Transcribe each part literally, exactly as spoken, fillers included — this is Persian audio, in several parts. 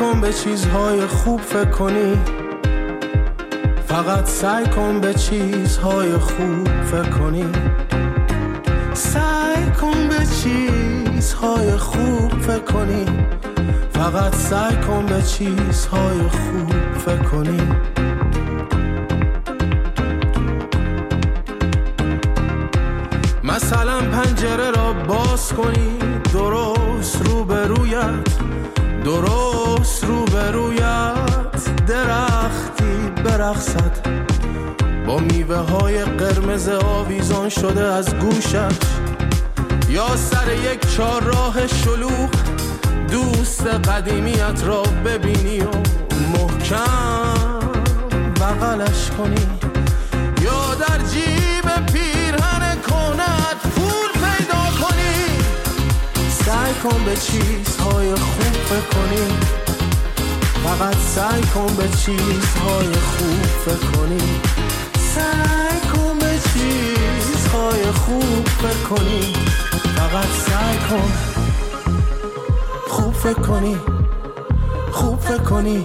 کن به چیزهای خوب فکر کنی، فقط سعی کن به چیزهای خوب فکر کنی، سعی کن به چیزهای خوب فکر کنی، فقط سعی کن به چیزهای خوب فکر کنی. مثلا پنجره را باز کنی، درست روبرویت، درست روبرویت درختی برقصد با میوه های قرمز آویزان شده از گوشش، یا سر یک چهارراه شلوغ دوست قدیمیت را ببینی و محکم بغلش کنی، یا در جیب پیرهن کنت پول پیدا کنی. سعی کن به چیزهای خوب فکر کنی، فقط سعی کن به چیزهای خوب فکر کنی، سعی کن به چیزهای خوب فکر کنی، فقط سعی کن خوب فکر کنی، خوب فکر کنی.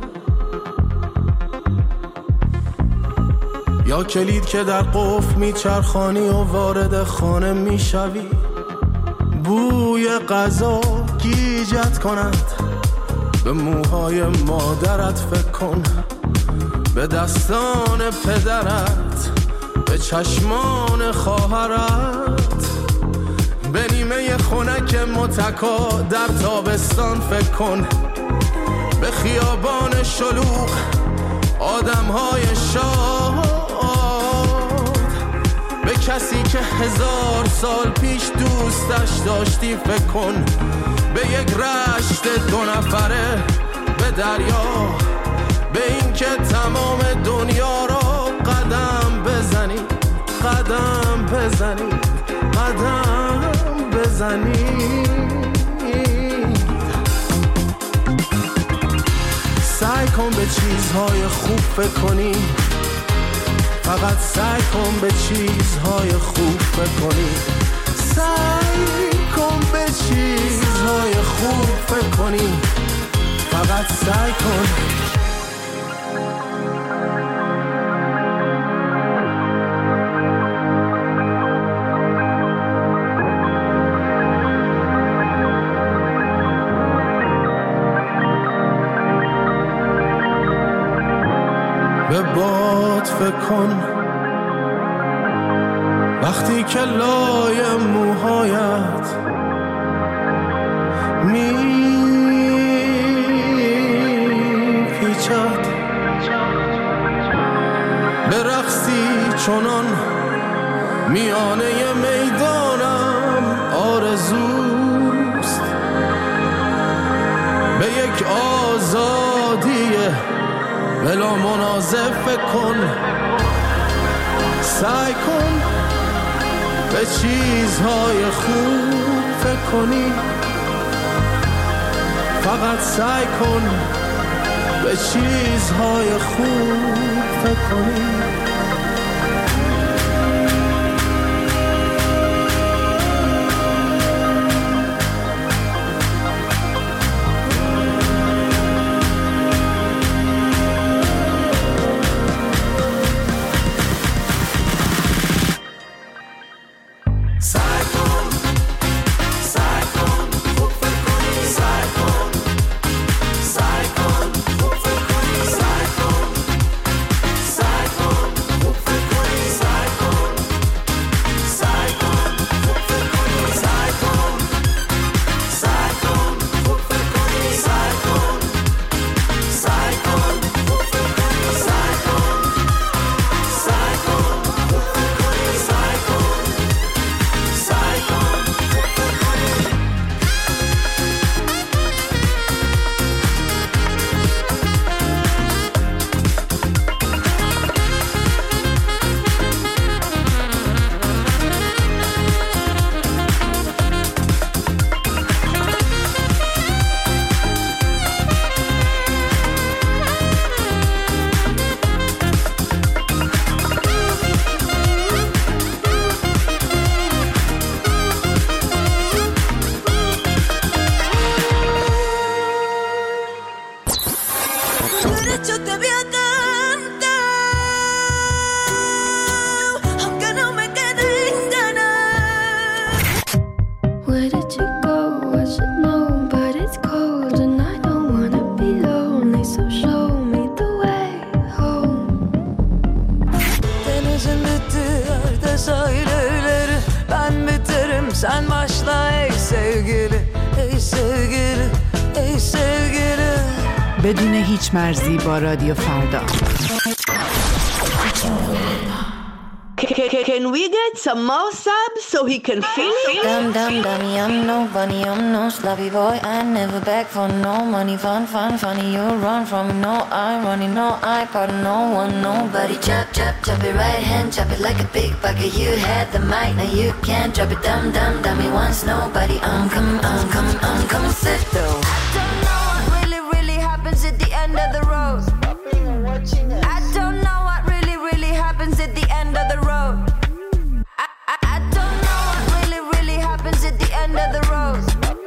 یا کلید که در قفل میچرخانی و وارد خانه میشوی، بوی غذا گیجت کند، به موهای مادرت فکر کن، به دستان پدرت، به چشمان خواهرت، به نیمه خنک متکا در تابستان فکر کن، به خیابان شلوغ آدمهای شاد، به کسی که هزار سال پیش دوستش داشتی فکر کن، به یک رشت دو نفره، به دریا، به این که تمام دنیا را قدم بزنی، قدم بزنی، قدم بزنی. سعی کن به چیزهای خوب فکر کنی، فقط سعی کن به چیزهای خوب فکر کنی، سعی کن به چیزهای خوب فکر کنی، فقط سعی کن. به باد فکر کن وقتی که لای موهایت می پیچد، به رقصی چنان میانه میدانم آرزوست، به یک آزادی بلا منازع فکر کن، سعی کن به چیزهای خوب فکر کنی، فقط سعی کن به چیزهای خوب فکر کنی. Side yo te había cantado, aunque no me queden ganas. Where did you go? I should know, but it's cold and I don't wanna be lonely, so show me the way home. Denizin bitti sahilleri, ben biterim sen başla ey sevgili, ey sevgili, ey sevgili. بدون هیچ مرزی با رادیو فردا. Can we get some more subs so he can finish? Dumb, dumb, dummy, I'm no bunny, I'm no sloppy boy. I never beg for no money. Fun, fun, funny, you run from me. No, I'm running, no, I pardon no one, nobody. Chop, chop, chop it right hand, chop it like a big bucket. You had the mic, now you can't drop it. Dumb, dumb, dummy, once nobody. I'm coming, I'm coming, I'm coming, sit though. I don't know what really, really happens at the end of the road. I don't know what really, really happens at the end of the road. I, I, I don't know what really, really happens at the end of the road.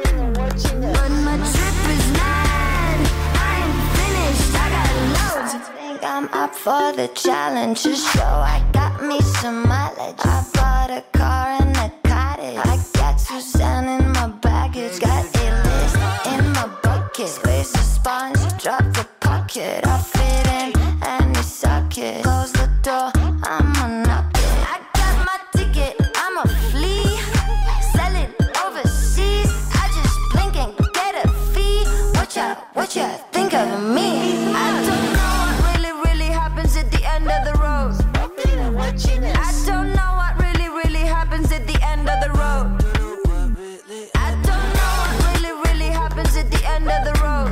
But my trip is mad. I ain't finished. I got loads. I think I'm up for the challenge. Just show I got me some mileage. I bought a car and a cottage. I got Suzanne in my baggage. Got a list in my bucket. Squeeze the sponge, drop the pocket. I fit in any socket. Close the door, I'ma knock it. I got my ticket, I'ma flee. Sell it overseas. I just blink and get a fee. What ya, what ya think of me? I don't know what really, really happens at the end of the road. I don't know what really, really happens at the end of the road. I don't know what really, really happens at the end of the road.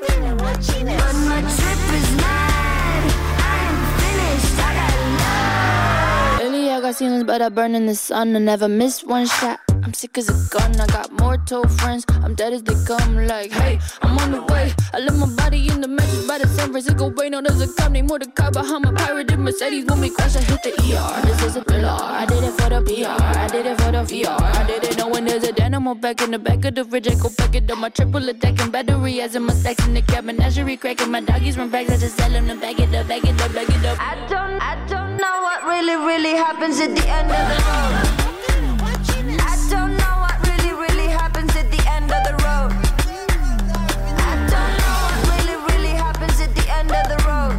But my trip is mad. I ain't finished. I got love. Lately I got ceilings, but I burn in the sun. I never miss one shot. I'm sick as a gun. I got more told friends. I'm dead as they come. Like, hey, I'm on the way. I left my body in the mattress by the San Francisco Bay. No, there's a cop named Mordecai behind my pirated Mercedes. When we crash, I hit the E R. This is a thriller. I did it for the P R. I did it for the V R. I did it knowing there's a dynamo back in the back of the fridge. I go back it up. My triple attacking battery as in my stacks in the cabin. Menagerie cracking. My doggies run back. I just tell them to back it up, back it up, back it up. I don't, I don't know what really, really happens at the end of the road. I don't know what really, really happens at the end of the road. I don't know what really, really happens at the end of the road.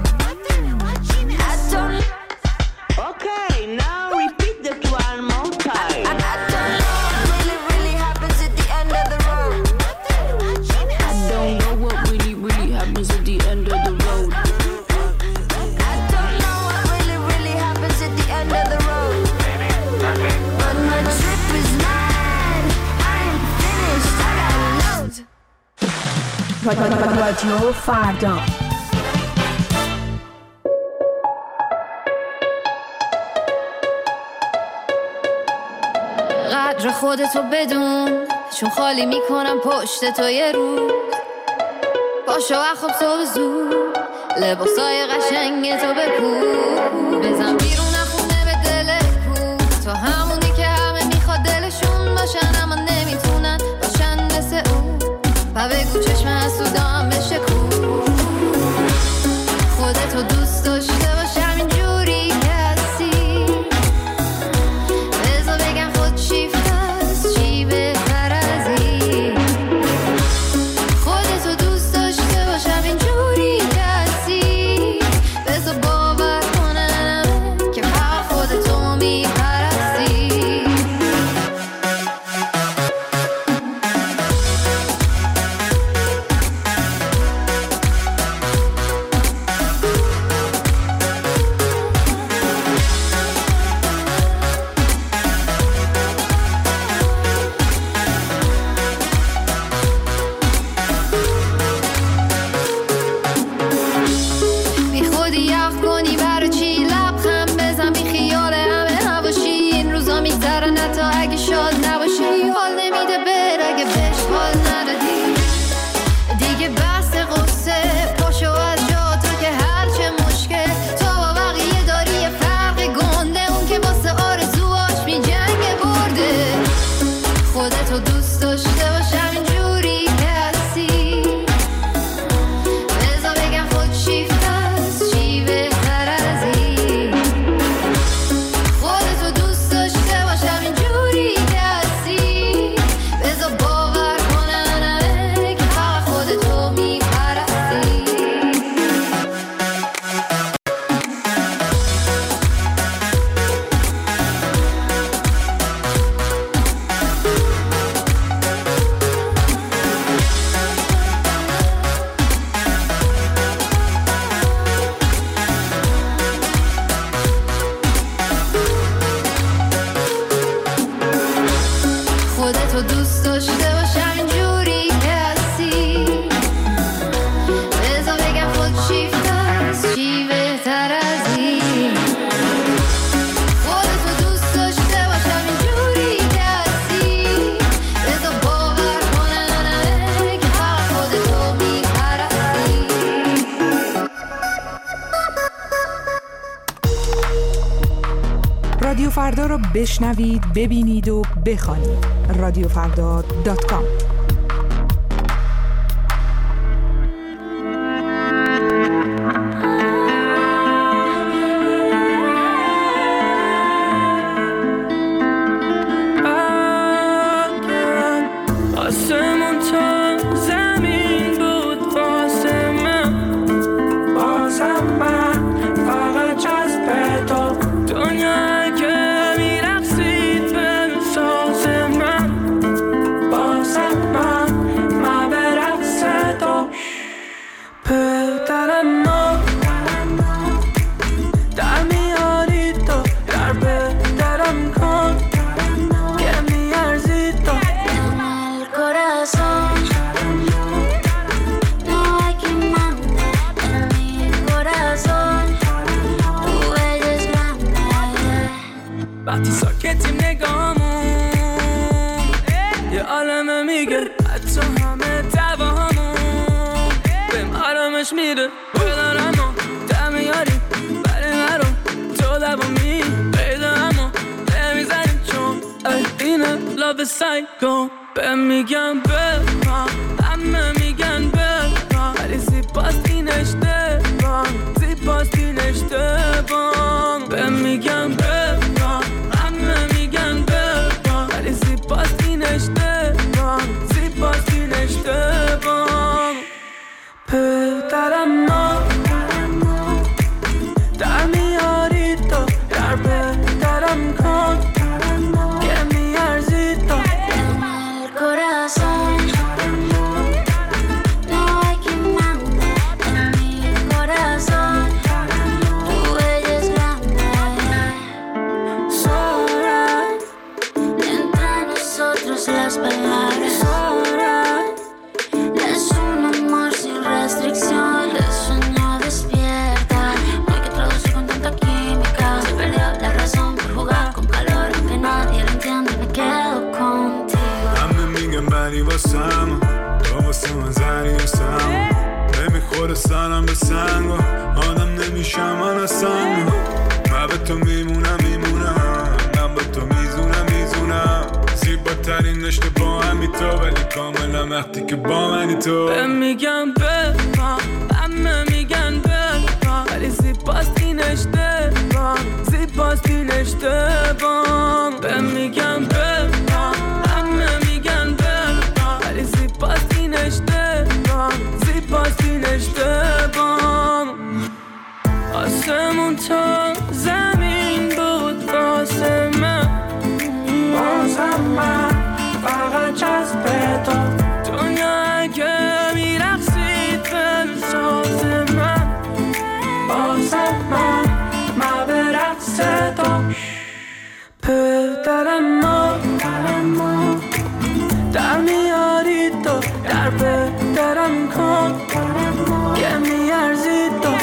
I don't. Okay, now repeat that one more time. I, I don't know what really, really happens at the end of the road. I don't know what really, really happens at the end of the road. I don't know what really, really happens at the end of the road. But my trip is mad. I ain't finished. I got loads. رادیو فردا. قدر خودتو بدون، چون خالی میکنم پشت تو یه روز. پاشو اخواب تو زود، لباسای قشنگ تو بپوش. بزن بیرون خونه به دل کو، تو همونی که همه میخواد دلشون باشن اما نمیتونن باشن مثل اون. و بگو چشم حسودام بشه کو، خودتو دوست داشته باش همینجوری که هستی. بذار بگم خود شیفت هست چی بهتر از این. خودتو دوست داشته باش همینجوری که هستی. بذار باور کنن که فردا را بشنوید، ببینید و بخوانید. رادیو فردا دات کام. وقتی ساکتیم نگامون یه عالمه میگه حتی همه دعواهامون بهم آرامش میده بدارم و دم یاری برای مرو تو دومی پیدا اما نمیزنیم چون اینه لاب سایکو بهم میگم بپا همه میگن بپا ولی زیباست این اشتباه زیباست این اشتباه بهم میگم بپا همه میگن بپا ولی زیباست این اشتباه زیباست این اشتباه پدرم ما در میاری تو در پدرم کن که میارزی تو las palabras ahora es un amor sin restricciones, sueño despierta, no hay que traducir con tanta química, se perdió la razón por jugar con calor, aunque nadie lo entiende, me quedo contigo. همه میگن بری واسم تو واسه من زری واسم نمیخوره سرم به سنگ و آدم نمیشم من از سنگ من به تو میمونم میمونم من به تو میزونم میزونم زیباترین نشته با همی تو ولی کاملا وقتی که با منی تو بهم میگم بپا همه میگن بپا ولی زیباست این اشتباه زیباست این اشتباه بهم میگم بپا همه میگن بپا ولی زیباست این اشتباه زیباست این اشتباه آسمون تا زمین بود واسه من بازم من فقط جذب تو دنیا که میرقصید به ساز من بازم من من به رقص تو پدرم ما در میاری تو در پدرم کن که میارزی تو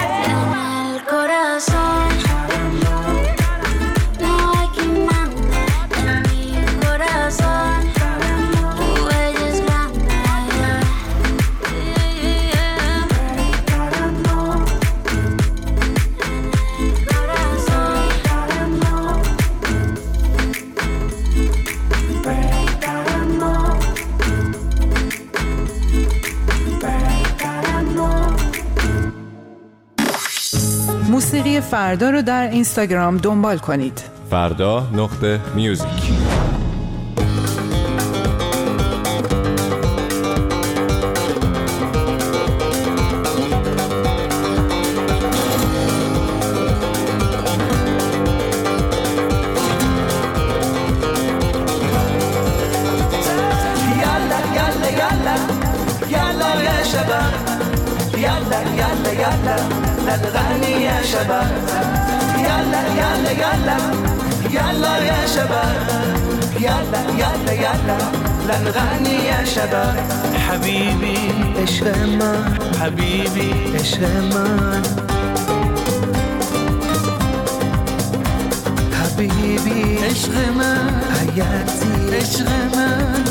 موسیقی فردا رو در اینستاگرام دنبال کنید. فردا نقطه میوزیک. نغني يا شباب يلا يلا يلا يلا يا شباب يلا يلا يلا نغني يا شباب حبيبي عشق من حبيبي عشق من حبيبي عشق من حياتي عشق من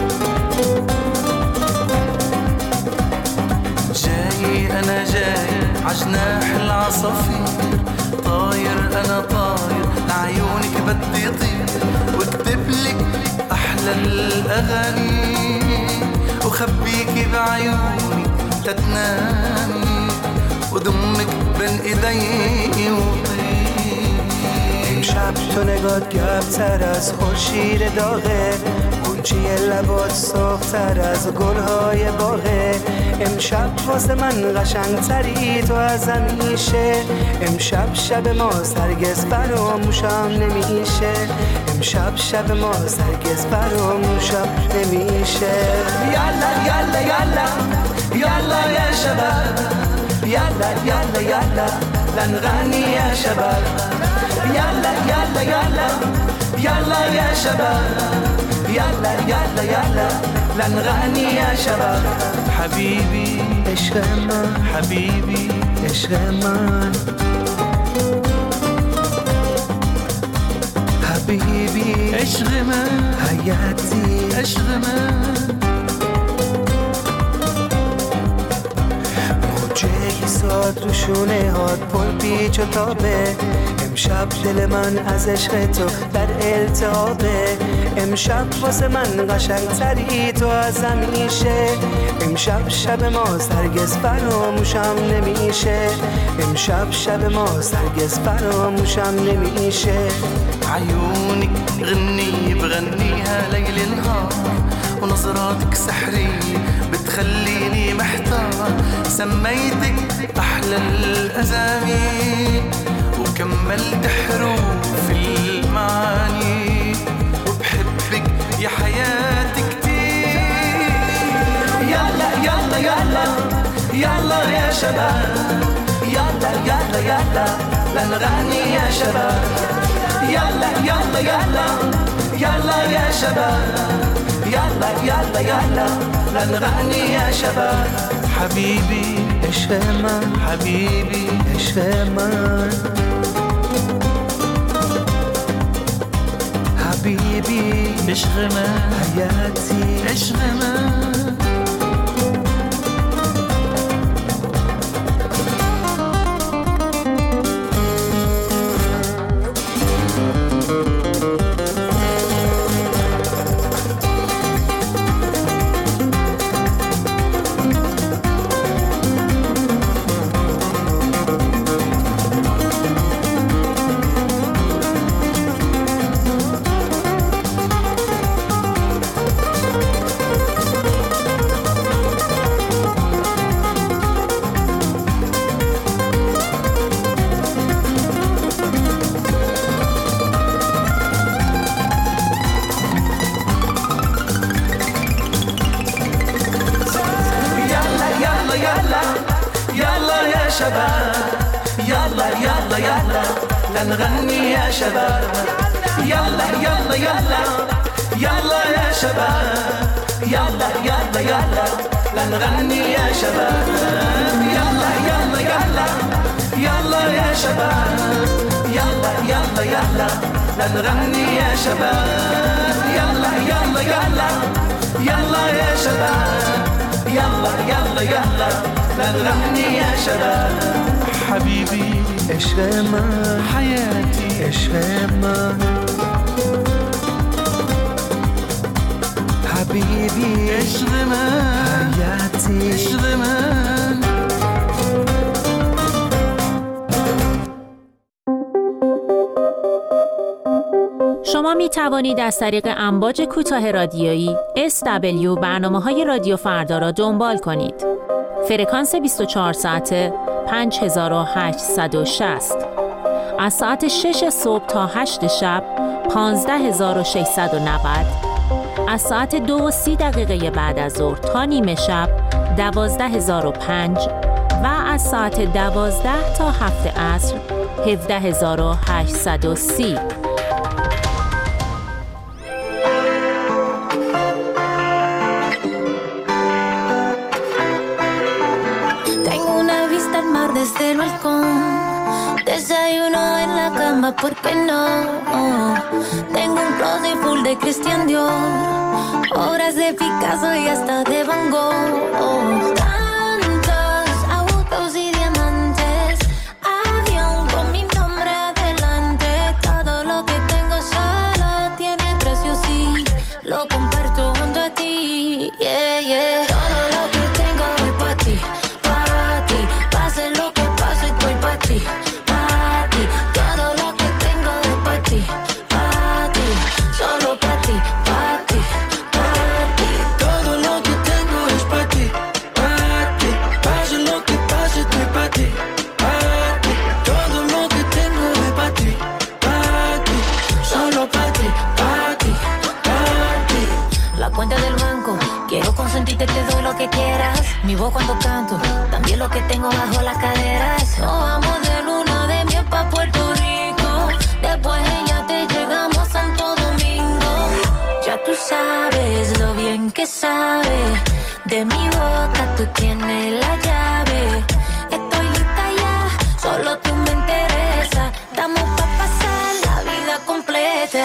جاي أنا جاي عجناح العصافير طاير أنا طاير عيونك بدي طير واكتب لك أحلى الأغاني وخبيكي بعيوني تتنامي ودمك بين إيدي وطير. امشب تو نگات گرمتر از خورشید داغه، گلچه لبات سرخ‌تر از گلهای باغه. امشب واسه من قشنگتری تو از همیشه، امشب شب ما هرگز فراموشم نمیشه، امشب شب ما هرگز فراموشم نمیشه. یالا یالا یالا یالا یا شباب، یالا یالا یالا لنغني يا شباب، يلا يلا يلا يلا يا شباب، يلا يلا يلا لنغني يا شباب. حبيبي عشق من، حبيبي عشق من، حبيبي عشق من، حياتي عشق من. موجه ساد رو شونه هات پر پیچ و تابه، امشب دل من از عشق تو در التهابه. امشب واسه من قشنگتری تو از همیشه، امشب شب ما هرگز فراموشم نمیشه، امشب شب ما هرگز فراموشم نمیشه. عيونك غني بغنيها ليل نهار، ونظراتك سحرية بتخليني محتار. سميتك أحلى الأسامي وكملت حروف المعاني، وبحبك يا حياتي كتير. يلا يلا يلا يلا يا شباب، يلا يلا يلا لنغني يا شباب، يلا يلا يلا يلا يا شباب، يلا يلا يلا لنغني يا شباب. حبيبي عشق من، حبيبي عشق من، حبيبي عشق من، حياتي عشق من. لنغني يا شباب، يلا يلا يلا يلا يا شباب، يلا يلا يلا لنغني يا شباب، يلا يلا يلا يلا يا شباب، يلا يلا يلا لنغني يا شباب، يلا يلا يلا يلا يا شباب، يلا يلا يلا لنغني يا شباب. حبيبي عشق من، حياتي عشق من، حبيبي عشق من، حياتي عشق من. شما می توانید از طریق امواج کوتاه رادیویی اس دبلیو برنامه‌های رادیو فردا را دنبال کنید. فرکانس بیست و چهار ساعته پنج هزار و هشتصد و شصت، از ساعت شش صبح تا هشت شب پانزده هزار و ششصد و نود، از ساعت دو و سی دقیقه بعد از ظهر تا نیمه شب دوازده هزار و پنج و از ساعت دوازده تا هفت عصر هفده هزار و هشتصد و سی. Desde el balcón, desayuno en la cama, ¿por qué no? Oh, tengo un closet full de Christian Dior, obras de Picasso y hasta de Van Gogh. Oh, tantos autos y diamantes, avión con mi nombre adelante, todo lo Mi voz cuando canto, también lo que tengo bajo las caderas. Nos vamos de luna de miel pa' Puerto Rico. Después ella te llegamos a Santo Domingo. Ya tú sabes lo bien que sabe. De mi boca tú tienes la llave. Estoy lista ya, solo tú me interesa. Estamos pa' pasar la vida completa.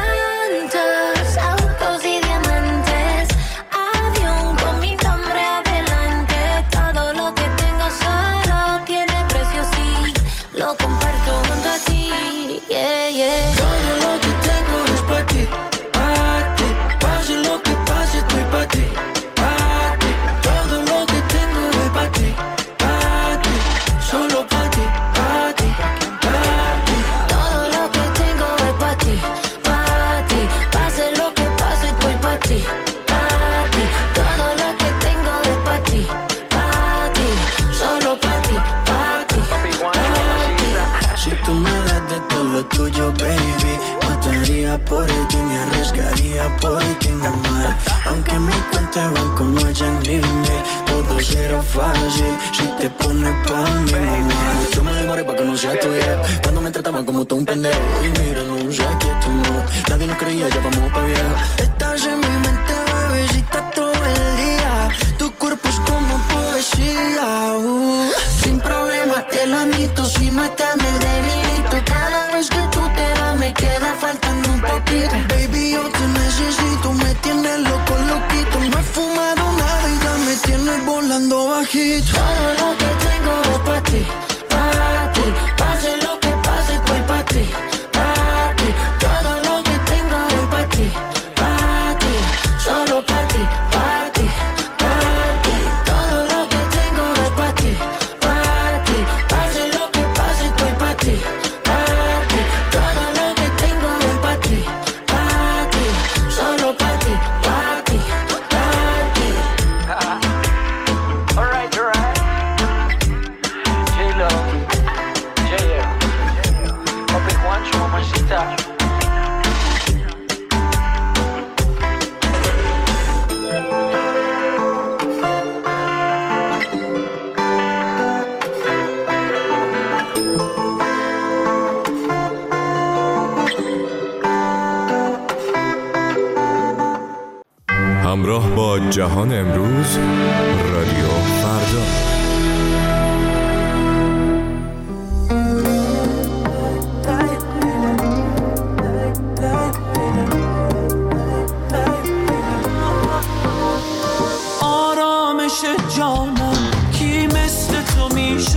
Tantos autos y diamantes, avión con mi nombre adelante. Todo lo que tengo solo tiene precio, sí. Lo comparto junto a ti, yeah, yeah. Todo lo que tengo es pa' ti, pa' ti. Pase lo que pase, estoy pa' ti, pa' ti. Todo lo que tengo es pa' ti, pa' ti. Solo pa' ti, pa' ti, pa' ti. Todo lo que tengo es pa' ti, pa' ti. Pase lo que pase, estoy pa' ti, pa' ti. Todo lo que tengo es pa' ti, pa' ti. Solo pa' ti, pa' ti, pa' ti. Si tú me das de todo lo tuyo, baby, mataría por ti, me arriesgaría por ti, mamá. Aunque mi cuenta de banco no haya límite, todo será fácil si te pones pa' mí, mamá. Yo me demoré pa' que no sea tuya, cuando me trataban como todo un pendejo. Y mira, no sé qué tu amor, nadie nos creía, ya vamos pa' viejo. Estás en mi mente, bebecita, todo el día. Tu cuerpo es como poesía, uh. Sin problema te lo admito, si no estás me delito. Cada vez que tú te vas me queda faltando un poquito. Baby, yo te necesito, me tienes loco, loquito. No he fumado nada y ya me tienes volando bajito. Todo lo que tengo es pa' ti, pa' ti. Pase lo que pase, estoy pa' ti, pa' ti. Todo lo que tengo es pa' ti, pa' ti. Solo pa' ti, pa' ti, pa' ti. Todo lo que tengo es pa' ti, pa' ti. Pase lo que pase, estoy pa' ti, pa' ti. Todo lo que tengo es pa' ti, pa' ti. Solo pa' ti, pa' ti, pa' ti. Alright, alright. J-Lo, J-L, Papi Juancho, mamacita. همراه با جهان امروز رادیو فردا.